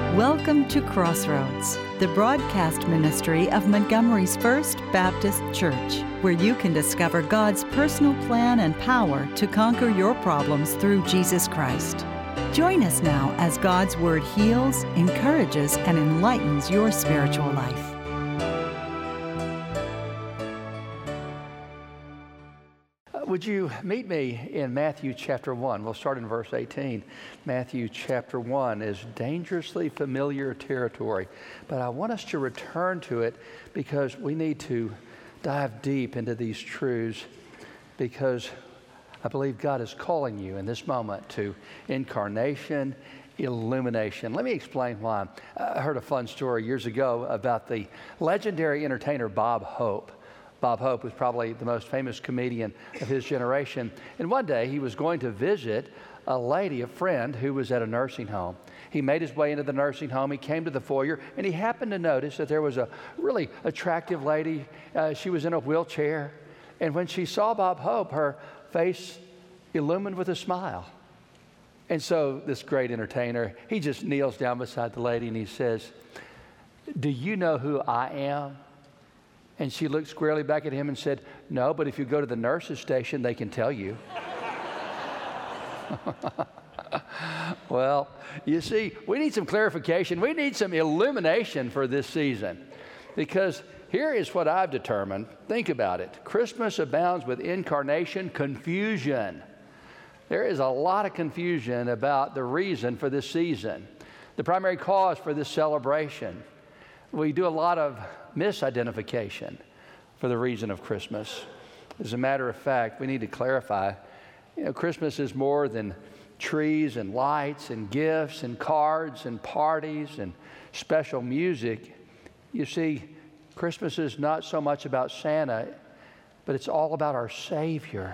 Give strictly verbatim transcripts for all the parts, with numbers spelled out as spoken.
Welcome to Crossroads, the broadcast ministry of Montgomery's First Baptist Church, where you can discover God's personal plan and power to conquer your problems through Jesus Christ. Join us now as God's Word heals, encourages, and enlightens your spiritual life. Would you meet me in Matthew chapter one? We'll start in verse eighteen. Matthew chapter one is dangerously familiar territory, but I want us to return to it because we need to dive deep into these truths, because I believe God is calling you in this moment to incarnation, illumination. Let me explain why. I heard a fun story years ago about the legendary entertainer Bob Hope. Bob Hope was probably the most famous comedian of his generation. And one day he was going to visit a lady, a friend, who was at a nursing home. He made his way into the nursing home. He came to the foyer, and he happened to notice that there was a really attractive lady. Uh, she was in a wheelchair. And when she saw Bob Hope, her face illumined with a smile. And so this great entertainer, he just kneels down beside the lady and he says, "Do you know who I am?" And she looked squarely back at him and said, "No, but if you go to the nurse's station, they can tell you." Well, you see, we need some clarification. We need some illumination for this season, because here is what I've determined. Think about it. Christmas abounds with incarnation confusion. There is a lot of confusion about the reason for this season, the primary cause for this celebration. We do a lot of misidentification for the reason of Christmas. As a matter of fact, we need to clarify, you know, Christmas is more than trees and lights and gifts and cards and parties and special music. You see, Christmas is not so much about Santa, but it's all about our Savior.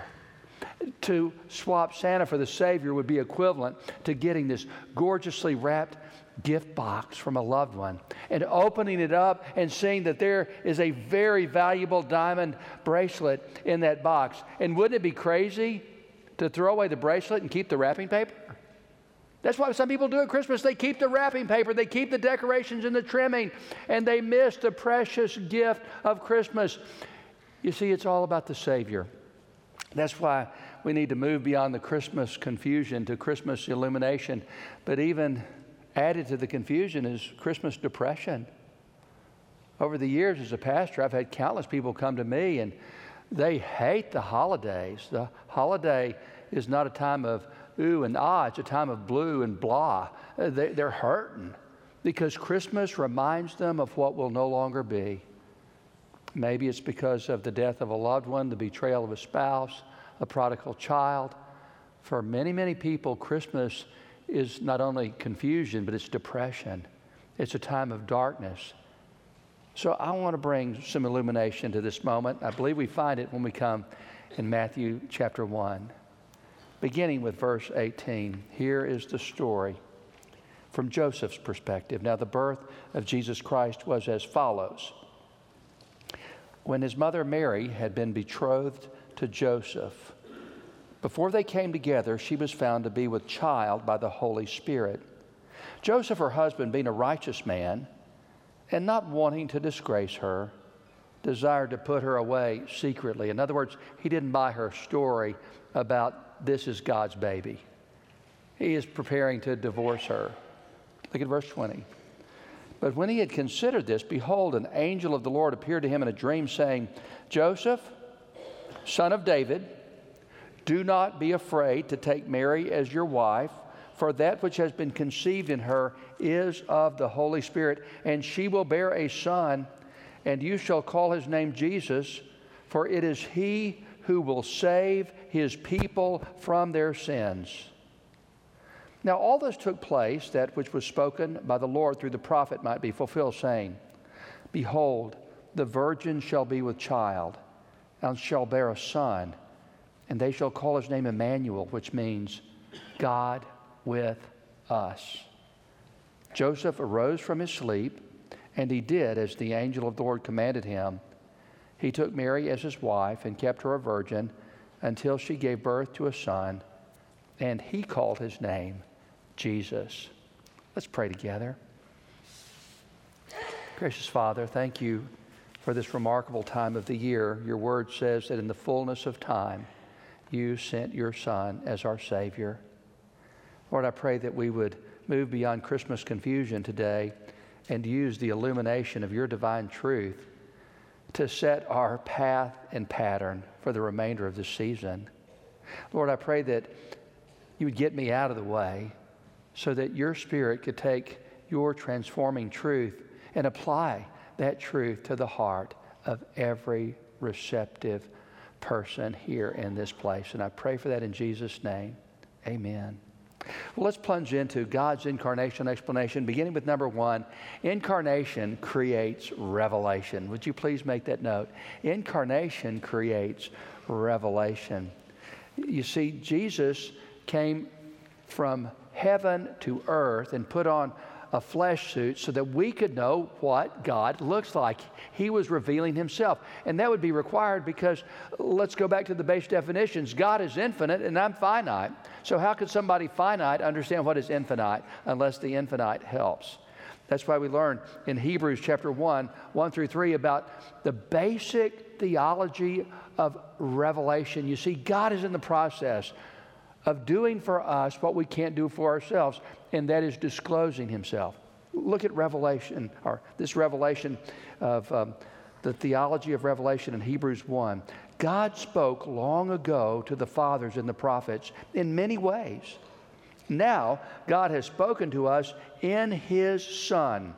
To swap Santa for the Savior would be equivalent to getting this gorgeously wrapped gift box from a loved one and opening it up and seeing that there is a very valuable diamond bracelet in that box. And wouldn't it be crazy to throw away the bracelet and keep the wrapping paper? That's why some people do at Christmas. They keep the wrapping paper, they keep the decorations and the trimming, and they miss the precious gift of Christmas. You see, it's all about the Savior. That's why we need to move beyond the Christmas confusion to Christmas illumination. But even added to the confusion is Christmas depression. Over the years as a pastor, I've had countless people come to me and they hate the holidays. The holiday is not a time of ooh and ah, it's a time of blue and blah. They, they're hurting because Christmas reminds them of what will no longer be. Maybe it's because of the death of a loved one, the betrayal of a spouse, a prodigal child. For many, many people, Christmas is not only confusion, but it's depression. It's a time of darkness. So I want to bring some illumination to this moment. I believe we find it when we come in Matthew chapter one. Beginning with verse eighteen, here is the story from Joseph's perspective. Now the birth of Jesus Christ was as follows. When his mother Mary had been betrothed to Joseph, before they came together, she was found to be with child by the Holy Spirit. Joseph, her husband, being a righteous man, and not wanting to disgrace her, desired to put her away secretly. In other words, he didn't buy her story about this is God's baby. He is preparing to divorce her. Look at verse twenty. But when he had considered this, behold, an angel of the Lord appeared to him in a dream, saying, Joseph, son of David, do not be afraid to take Mary as your wife, for that which has been conceived in her is of the Holy Spirit, and she will bear a son, and you shall call his name Jesus, for it is he who will save his people from their sins. Now all this took place, that which was spoken by the Lord through the prophet might be fulfilled, saying, Behold, the virgin shall be with child, and shall bear a son, and they shall call his name Emmanuel, which means God with us. Joseph arose from his sleep, and he did as the angel of the Lord commanded him. He took Mary as his wife and kept her a virgin until she gave birth to a son, and he called his name Jesus. Let's pray together. Gracious Father, thank you for this remarkable time of the year. Your word says that in the fullness of time, you sent your Son as our Savior. Lord, I pray that we would move beyond Christmas confusion today and use the illumination of your divine truth to set our path and pattern for the remainder of this season. Lord, I pray that you would get me out of the way so that your Spirit could take your transforming truth and apply that truth to the heart of every receptive person here in this place. And I pray for that in Jesus' name. Amen. Well, let's plunge into God's incarnation explanation, beginning with number one. Incarnation creates revelation. Would you please make that note? Incarnation creates revelation. You see, Jesus came from heaven to earth and put on a flesh suit so that we could know what God looks like. He was revealing himself. And that would be required because, let's go back to the base definitions. God is infinite and I'm finite. So how could somebody finite understand what is infinite unless the infinite helps? That's why we learn in Hebrews chapter one, one through three about the basic theology of revelation. You see, God is in the process of doing for us what we can't do for ourselves, and that is disclosing himself. Look at Revelation, or this revelation of um, the theology of Revelation in Hebrews one. God spoke long ago to the fathers and the prophets in many ways. Now, God has spoken to us in his Son.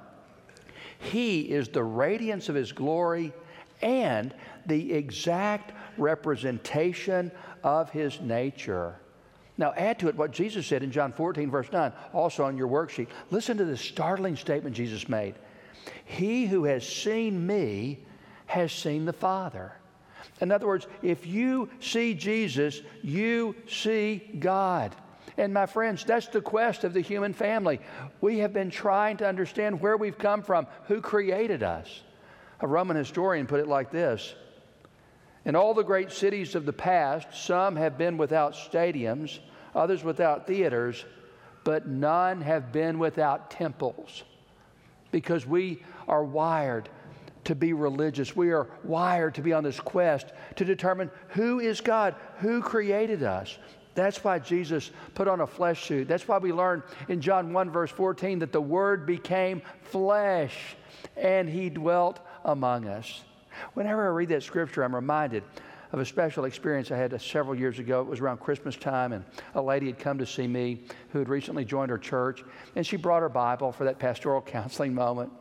He is the radiance of his glory and the exact representation of his nature. Now add to it what Jesus said in John fourteen, verse nine, also on your worksheet. Listen to this startling statement Jesus made. He who has seen me has seen the Father. In other words, if you see Jesus, you see God. And my friends, that's the quest of the human family. We have been trying to understand where we've come from, who created us. A Roman historian put it like this. In all the great cities of the past, some have been without stadiums, others without theaters, but none have been without temples. Because we are wired to be religious. We are wired to be on this quest to determine who is God, who created us. That's why Jesus put on a flesh suit. That's why we learn in John one, verse fourteen, that the Word became flesh and he dwelt among us. Whenever I read that scripture, I'm reminded of a special experience I had several years ago. It was around Christmas time, and a lady had come to see me who had recently joined her church, and she brought her Bible for that pastoral counseling moment.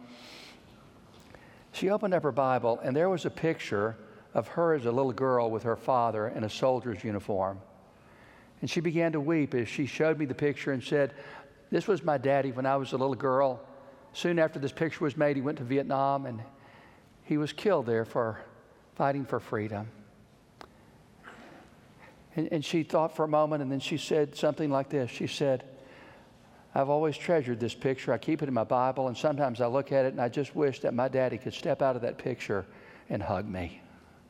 She opened up her Bible, and there was a picture of her as a little girl with her father in a soldier's uniform. And she began to weep as she showed me the picture and said, "This was my daddy when I was a little girl. Soon after this picture was made, he went to Vietnam, and he was killed there for fighting for freedom." And, and she thought for a moment, and then she said something like this. She said, "I've always treasured this picture. I keep it in my Bible, and sometimes I look at it, and I just wish that my daddy could step out of that picture and hug me."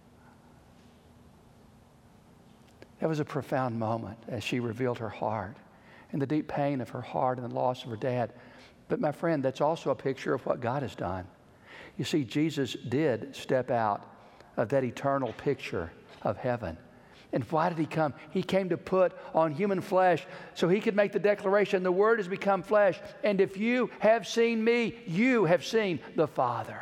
That was a profound moment as she revealed her heart and the deep pain of her heart and the loss of her dad. But my friend, that's also a picture of what God has done. You see, Jesus did step out of that eternal picture of heaven. And why did he come? He came to put on human flesh so he could make the declaration, the Word has become flesh, and if you have seen me, you have seen the Father.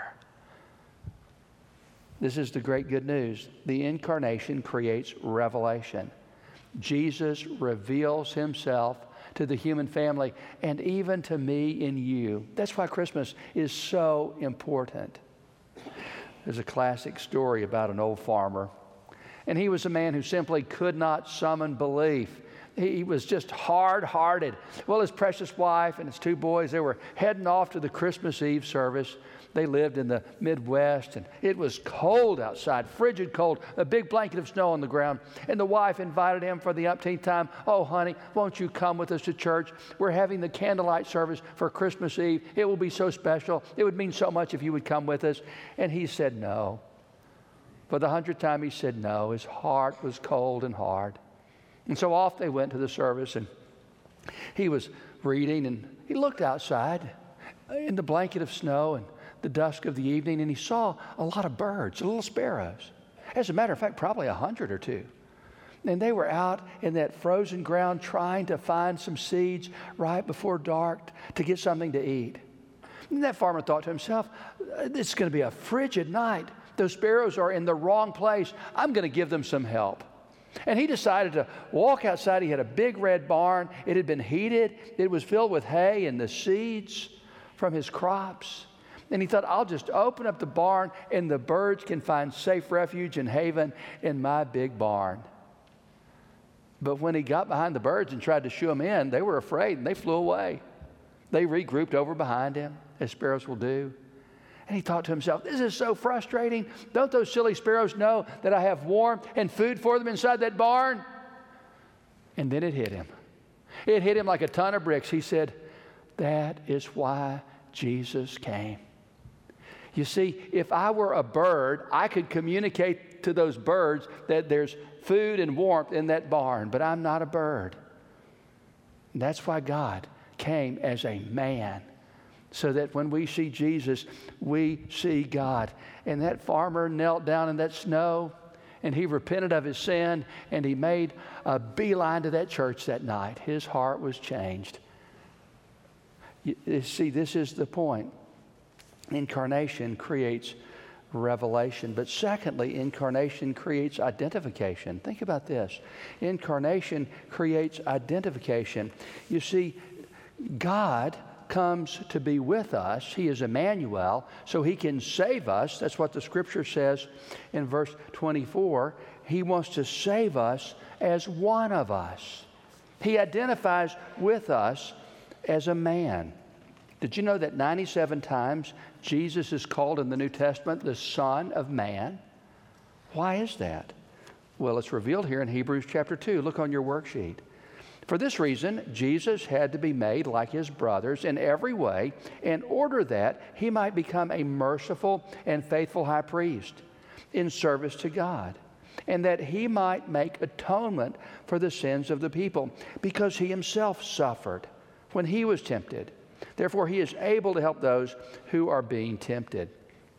This is the great good news. The incarnation creates revelation. Jesus reveals himself to the human family and even to me and you. That's why Christmas is so important. There's a classic story about an old farmer, and he was a man who simply could not summon belief. He was just hard-hearted. Well, his precious wife and his two boys, they were heading off to the Christmas Eve service. They lived in the Midwest, and it was cold outside, frigid cold, a big blanket of snow on the ground. And the wife invited him for the umpteenth time. "Oh, honey, won't you come with us to church? We're having the candlelight service for Christmas Eve. It will be so special. It would mean so much if you would come with us." And he said no. For the hundredth time, he said no. His heart was cold and hard. And so off they went to the service, and he was reading, and he looked outside in the blanket of snow, and the dusk of the evening, and he saw a lot of birds, little sparrows. As a matter of fact, probably a hundred or two. And they were out in that frozen ground trying to find some seeds right before dark to get something to eat. And that farmer thought to himself, it's going to be a frigid night. Those sparrows are in the wrong place. I'm going to give them some help. And he decided to walk outside. He had a big red barn. It had been heated. It was filled with hay and the seeds from his crops. And he thought, I'll just open up the barn and the birds can find safe refuge and haven in my big barn. But when he got behind the birds and tried to shoo them in, they were afraid and they flew away. They regrouped over behind him, as sparrows will do. And he thought to himself, this is so frustrating. Don't those silly sparrows know that I have warmth and food for them inside that barn? And then it hit him. It hit him like a ton of bricks. He said, that is why Jesus came. You see, if I were a bird, I could communicate to those birds that there's food and warmth in that barn, but I'm not a bird. And that's why God came as a man, so that when we see Jesus, we see God. And that farmer knelt down in that snow, and he repented of his sin, and he made a beeline to that church that night. His heart was changed. You, you see, this is the point. Incarnation creates revelation. But secondly, incarnation creates identification. Think about this. Incarnation creates identification. You see, God comes to be with us. He is Emmanuel, so he can save us. That's what the scripture says in verse twenty-four. He wants to save us as one of us. He identifies with us as a man. Did you know that ninety-seven times Jesus is called in the New Testament the Son of Man? Why is that? Well, it's revealed here in Hebrews chapter two. Look on your worksheet. For this reason, Jesus had to be made like his brothers in every way in order that he might become a merciful and faithful high priest in service to God, and that he might make atonement for the sins of the people, because he himself suffered when he was tempted. Therefore, he is able to help those who are being tempted.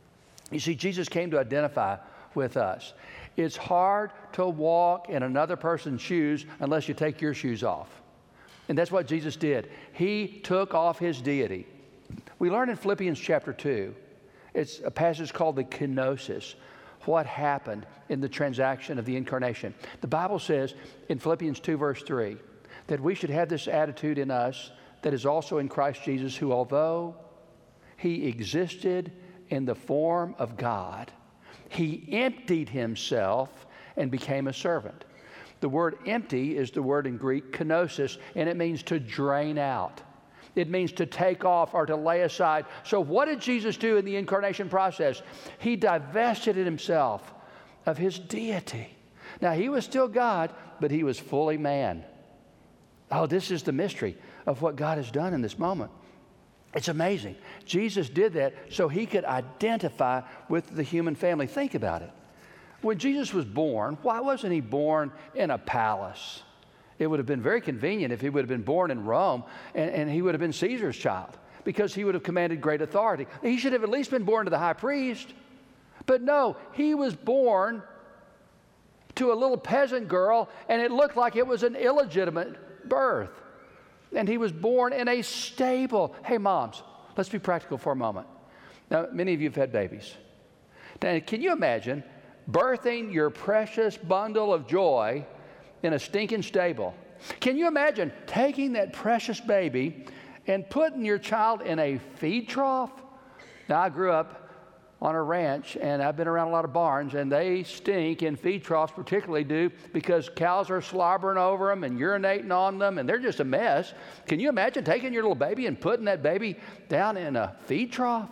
You see, Jesus came to identify with us. It's hard to walk in another person's shoes unless you take your shoes off. And that's what Jesus did. He took off his deity. We learn in Philippians chapter two, it's a passage called the kenosis, what happened in the transaction of the incarnation. The Bible says in Philippians two verse three that we should have this attitude in us that is also in Christ Jesus, who although he existed in the form of God, he emptied himself and became a servant. The word empty is the word in Greek kenosis, and it means to drain out. It means to take off or to lay aside. So what did Jesus do in the incarnation process? He divested himself of his deity. Now, he was still God, but he was fully man. Oh, this is the mystery of what God has done in this moment. It's amazing. Jesus did that so he could identify with the human family. Think about it. When Jesus was born, why wasn't he born in a palace? It would have been very convenient if he would have been born in Rome and, and he would have been Caesar's child, because he would have commanded great authority. He should have at least been born to the high priest. But no, he was born to a little peasant girl, and it looked like it was an illegitimate birth. And he was born in a stable. Hey, moms, let's be practical for a moment. Now, many of you have had babies. Now, can you imagine birthing your precious bundle of joy in a stinking stable? Can you imagine taking that precious baby and putting your child in a feed trough? Now, I grew up on a ranch, and I've been around a lot of barns, and they stink, and feed troughs particularly do, because cows are slobbering over them and urinating on them, and they're just a mess. Can you imagine taking your little baby and putting that baby down in a feed trough?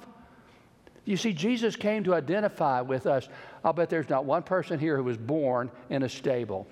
You see, Jesus came to identify with us. I'll bet there's not one person here who was born in a stable.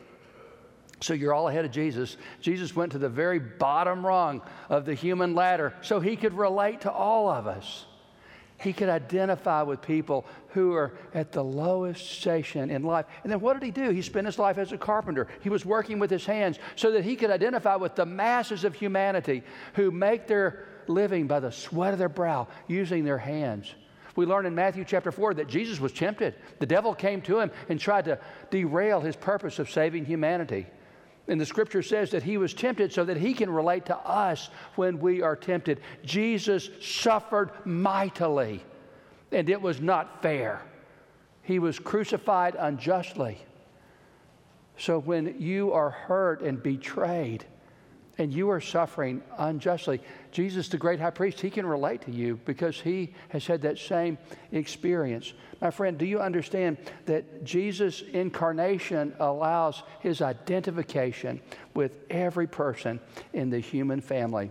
So you're all ahead of Jesus. Jesus went to the very bottom rung of the human ladder so he could relate to all of us. He could identify with people who are at the lowest station in life. And then what did he do? He spent his life as a carpenter. He was working with his hands so that he could identify with the masses of humanity who make their living by the sweat of their brow, using their hands. We learn in Matthew chapter four that Jesus was tempted. The devil came to him and tried to derail his purpose of saving humanity. And the scripture says that he was tempted so that he can relate to us when we are tempted. Jesus suffered mightily, and it was not fair. He was crucified unjustly. So when you are hurt and betrayed, and you are suffering unjustly, Jesus, the great high priest, he can relate to you because he has had that same experience. My friend, do you understand that Jesus' incarnation allows his identification with every person in the human family?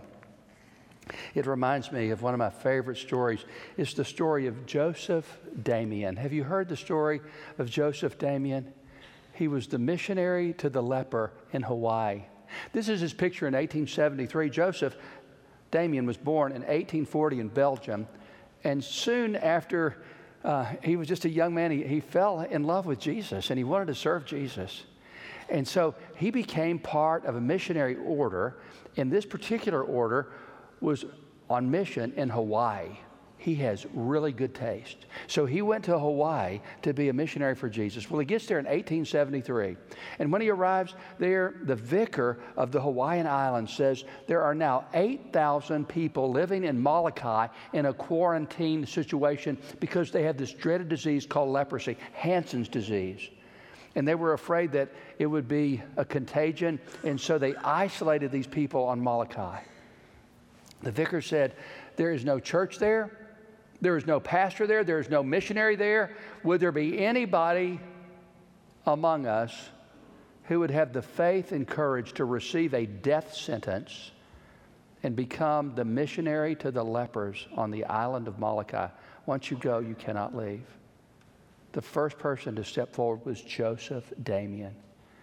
It reminds me of one of my favorite stories. It's the story of Joseph Damien. Have you heard the story of Joseph Damien? He was the missionary to the leper in Hawaii. This is his picture in eighteen seventy-three. Joseph Damien was born in eighteen forty in Belgium, and soon after uh, he was just a young man, he, he fell in love with Jesus, and he wanted to serve Jesus. And so he became part of a missionary order, and this particular order was on mission in Hawaii. He has really good taste. So he went to Hawaii to be a missionary for Jesus. Well, he gets there in eighteen seventy-three. And when he arrives there, the vicar of the Hawaiian Islands says there are now eight thousand people living in Molokai in a quarantine situation because they have this dreaded disease called leprosy, Hansen's disease. And they were afraid that it would be a contagion, and so they isolated these people on Molokai. The vicar said, there is no church there. There is no pastor there. There is no missionary there. Would there be anybody among us who would have the faith and courage to receive a death sentence and become the missionary to the lepers on the island of Molokai? Once you go, you cannot leave. The first person to step forward was Joseph Damien.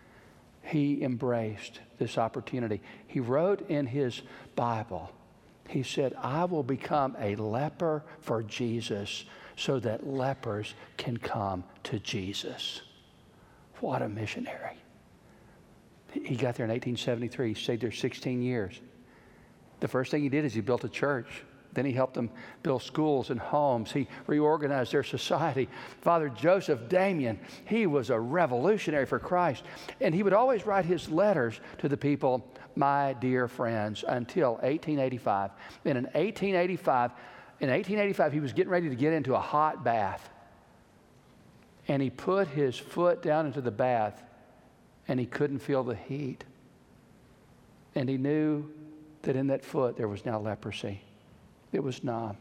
He embraced this opportunity. He wrote in his Bible, he said, I will become a leper for Jesus so that lepers can come to Jesus. What a missionary. He got there in eighteen seventy-three. He stayed there sixteen years. The first thing he did is he built a church. Then he helped them build schools and homes. He reorganized their society. Father Joseph Damien, he was a revolutionary for Christ. And he would always write his letters to the people, my dear friends, until eighteen eighty-five. And in eighteen eighty-five, in eighteen eighty-five, he was getting ready to get into a hot bath. And he put his foot down into the bath, and he couldn't feel the heat. And he knew that in that foot there was now leprosy. It was numb.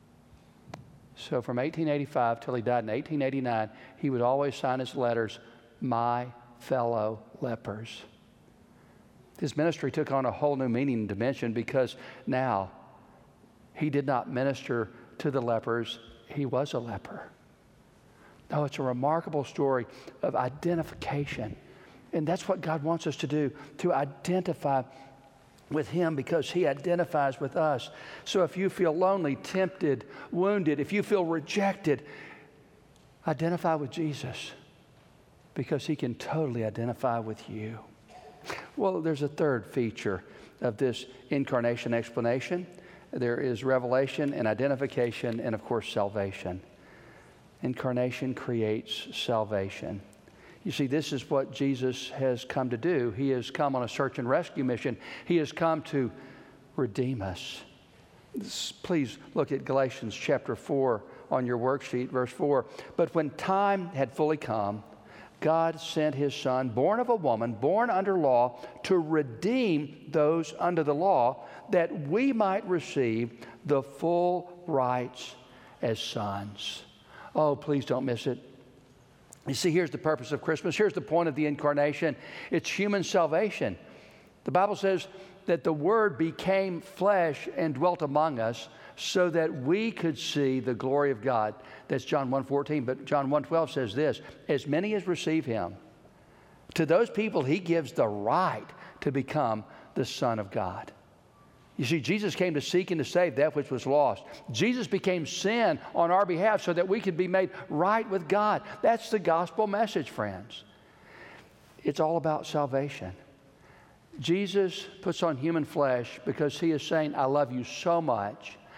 So from eighteen eighty-five till he died in eighteen eighty-nine, he would always sign his letters, my fellow lepers. His ministry took on a whole new meaning and dimension because now he did not minister to the lepers. He was a leper. Oh, it's a remarkable story of identification. And that's what God wants us to do, to identify with him because he identifies with us. So if you feel lonely, tempted, wounded, if you feel rejected, identify with Jesus because he can totally identify with you. Well, there's a third feature of this incarnation explanation. There is revelation and identification and, of course, salvation. Incarnation creates salvation. You see, this is what Jesus has come to do. He has come on a search and rescue mission. He has come to redeem us. Please look at Galatians chapter four on your worksheet, verse four. But when time had fully come, God sent his Son, born of a woman, born under law, to redeem those under the law, that we might receive the full rights as sons. Oh, please don't miss it. You see, here's the purpose of Christmas. Here's the point of the incarnation. It's human salvation. The Bible says that the Word became flesh and dwelt among us so that we could see the glory of God. That's John one fourteen, but John one twelve says this, as many as receive him, to those people he gives the right to become the Son of God. You see, Jesus came to seek and to save that which was lost. Jesus became sin on our behalf so that we could be made right with God. That's the gospel message, friends. It's all about salvation. Jesus puts on human flesh because he is saying, I love you so much.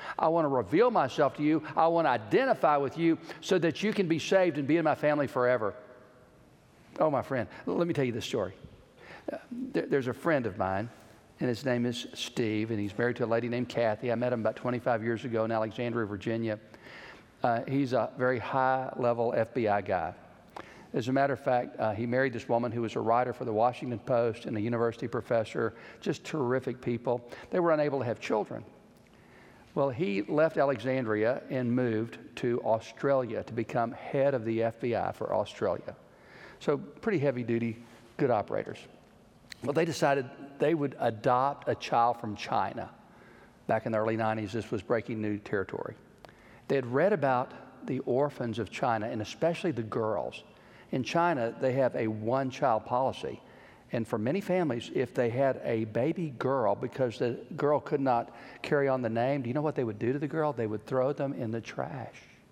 I want to reveal myself to you. I want to identify with you so that you can be saved and be in my family forever. Oh, my friend, let me tell you this story. Uh, there, there's a friend of mine, and his name is Steve, and he's married to a lady named Kathy. I met him about twenty-five years ago in Alexandria, Virginia. Uh, he's a very high-level F B I guy. As a matter of fact, uh, he married this woman who was a writer for the Washington Post and a university professor, just terrific people. They were unable to have children. Well, he left Alexandria and moved to Australia to become head of the F B I for Australia. So pretty heavy-duty, good operators. Well, they decided they would adopt a child from China. Back in the early nineties, this was breaking new territory. They had read about the orphans of China, and especially the girls. In China, they have a one-child policy. And for many families, if they had a baby girl, because the girl could not carry on the name, do you know what they would do to the girl? They would throw them in the trash.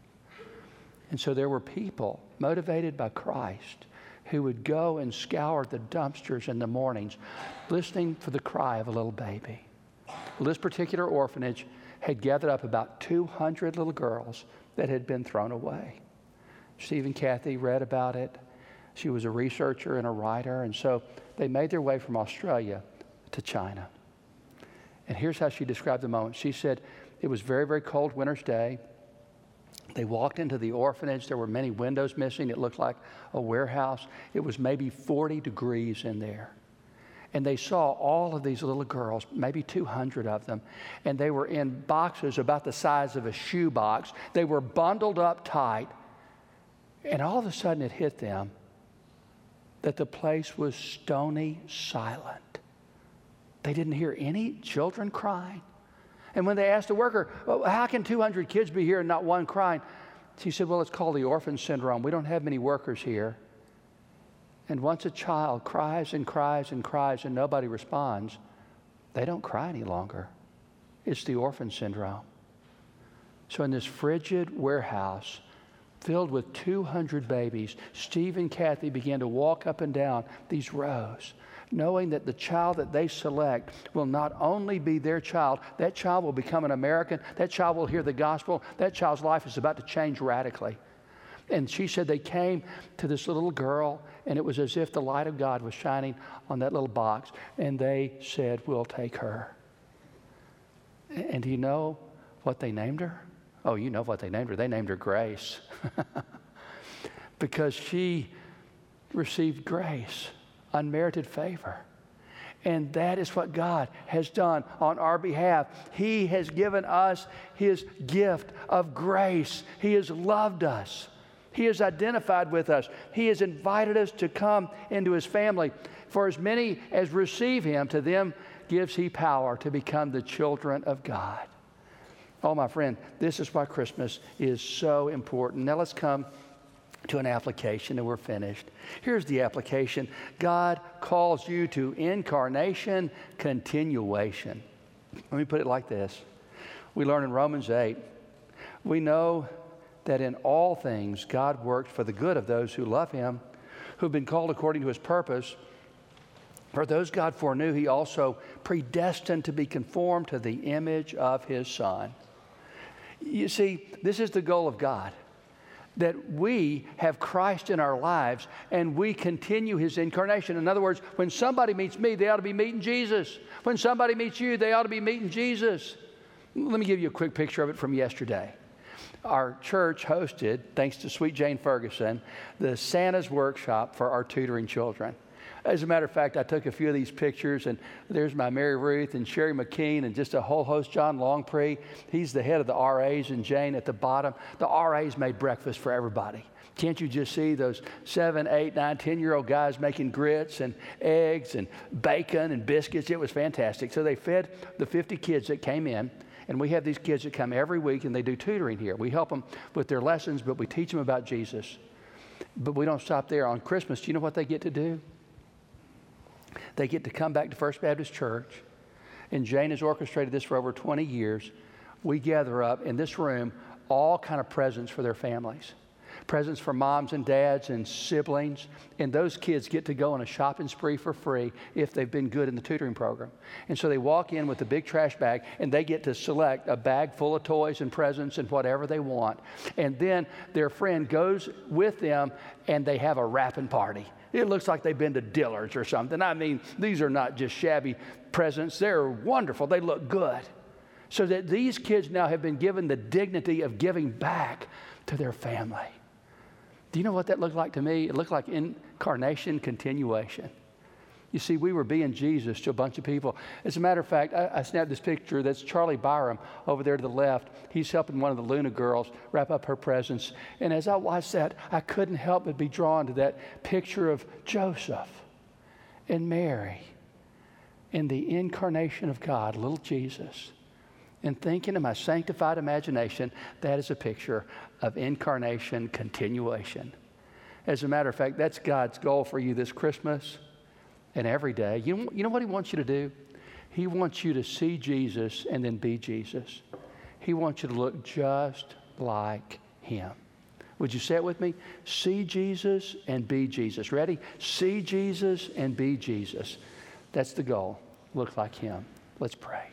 And so there were people motivated by Christ who would go and scour the dumpsters in the mornings, listening for the cry of a little baby. Well, this particular orphanage had gathered up about two hundred little girls that had been thrown away. Steve and Kathy read about it. She was a researcher and a writer, and so they made their way from Australia to China. And here's how she described the moment. She said, it was very, very cold winter's day. They walked into the orphanage. There were many windows missing. It looked like a warehouse. It was maybe forty degrees in there. And they saw all of these little girls, maybe two hundred of them, and they were in boxes about the size of a shoebox. They were bundled up tight. And all of a sudden it hit them that the place was stony silent. They didn't hear any children crying. And when they asked the worker, well, how can two hundred kids be here and not one crying? She said, well, it's called the orphan syndrome. We don't have many workers here. And once a child cries and cries and cries and nobody responds, they don't cry any longer. It's the orphan syndrome. So in this frigid warehouse filled with two hundred babies, Steve and Kathy began to walk up and down these rows, knowing that the child that they select will not only be their child, that child will become an American, that child will hear the gospel, that child's life is about to change radically. And she said they came to this little girl, and it was as if the light of God was shining on that little box, and they said, we'll take her. And do you know what they named her? Oh, you know what they named her. They named her Grace. Because she received grace, unmerited favor. And that is what God has done on our behalf. He has given us His gift of grace. He has loved us. He has identified with us. He has invited us to come into His family. For as many as receive Him, to them gives He power to become the children of God. Oh, my friend, this is why Christmas is so important. Now let's come to an application, and we're finished. Here's the application. God calls you to incarnation continuation. Let me put it like this. We learn in Romans eight, we know that in all things God works for the good of those who love Him, who've been called according to His purpose. For those God foreknew, He also predestined to be conformed to the image of His Son. You see, this is the goal of God, that we have Christ in our lives and we continue His incarnation. In other words, when somebody meets me, they ought to be meeting Jesus. When somebody meets you, they ought to be meeting Jesus. Let me give you a quick picture of it from yesterday. Our church hosted, thanks to Sweet Jane Ferguson, the Santa's Workshop for our tutoring children. As a matter of fact, I took a few of these pictures, and there's my Mary Ruth and Sherry McKean and just a whole host. John Longpree, he's the head of the R As, and Jane at the bottom. The R As made breakfast for everybody. Can't you just see those seven, eight, nine, ten-year-old guys making grits and eggs and bacon and biscuits? It was fantastic. So they fed the fifty kids that came in, and we have these kids that come every week, and they do tutoring here. We help them with their lessons, but we teach them about Jesus. But we don't stop there. On Christmas, do you know what they get to do? They get to come back to First Baptist Church, and Jane has orchestrated this for over twenty years. We gather up in this room all kind of presents for their families. presents for moms and dads and siblings. And those kids get to go on a shopping spree for free if they've been good in the tutoring program. And so they walk in with a big trash bag, and they get to select a bag full of toys and presents and whatever they want. And then their friend goes with them, and they have a wrapping party. It looks like they've been to Dillard's or something. I mean, these are not just shabby presents. They're wonderful. They look good. So that these kids now have been given the dignity of giving back to their family. Do you know what that looked like to me? It looked like incarnation continuation. You see, we were being Jesus to a bunch of people. As a matter of fact, I, I snapped this picture. That's Charlie Byram over there to the left. He's helping one of the Luna girls wrap up her presents. And as I watched that, I couldn't help but be drawn to that picture of Joseph and Mary in the incarnation of God, little Jesus. And thinking in my sanctified imagination, that is a picture of incarnation continuation. As a matter of fact, that's God's goal for you this Christmas and every day. You know, you know what He wants you to do? He wants you to see Jesus and then be Jesus. He wants you to look just like Him. Would you say it with me? See Jesus and be Jesus. Ready? See Jesus and be Jesus. That's the goal. Look like Him. Let's pray.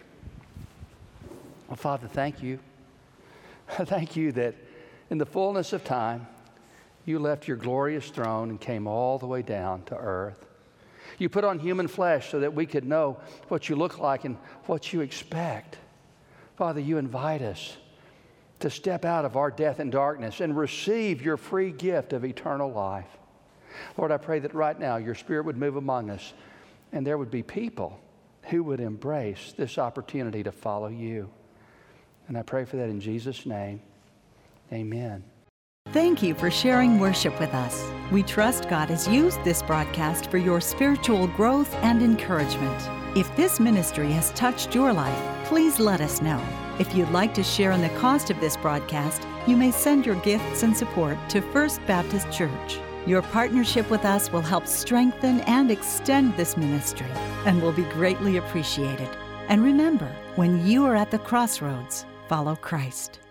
Well, Father, thank you. Thank you that in the fullness of time, you left your glorious throne and came all the way down to earth. You put on human flesh so that we could know what you look like and what you expect. Father, you invite us to step out of our death and darkness and receive your free gift of eternal life. Lord, I pray that right now your Spirit would move among us and there would be people who would embrace this opportunity to follow you. And I pray for that in Jesus' name. Amen. Thank you for sharing worship with us. We trust God has used this broadcast for your spiritual growth and encouragement. If this ministry has touched your life, please let us know. If you'd like to share in the cost of this broadcast, you may send your gifts and support to First Baptist Church. Your partnership with us will help strengthen and extend this ministry and will be greatly appreciated. And remember, when you are at the crossroads, follow Christ.